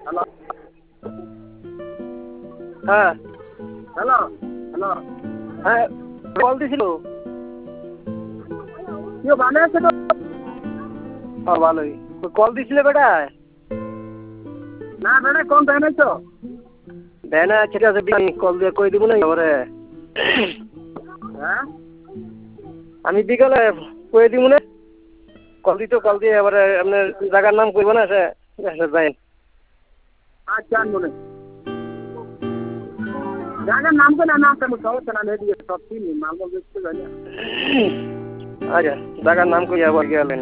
hello হ্যাঁ hello hello হ্যাঁ call দিছিল কেউ ভালো আছে তো ভালোই কল দিছিলে বেটা না বেটা কোন দেয় নাই তো দেয় না ঠিক আছে কল দিয়ে কই দিব না এবারে হ্যাঁ আমি বিকালে কই দিব না কল দিয়ে এবারে আপনার জায়গার নাম কইব না সে যাই আচ্ছা আনবো জায়গার নাম তো না নামটা সমস্যা না দিয়ে সব চিনি মাল বলতে আচ্ছা জায়গার নাম কই আবার গেলেন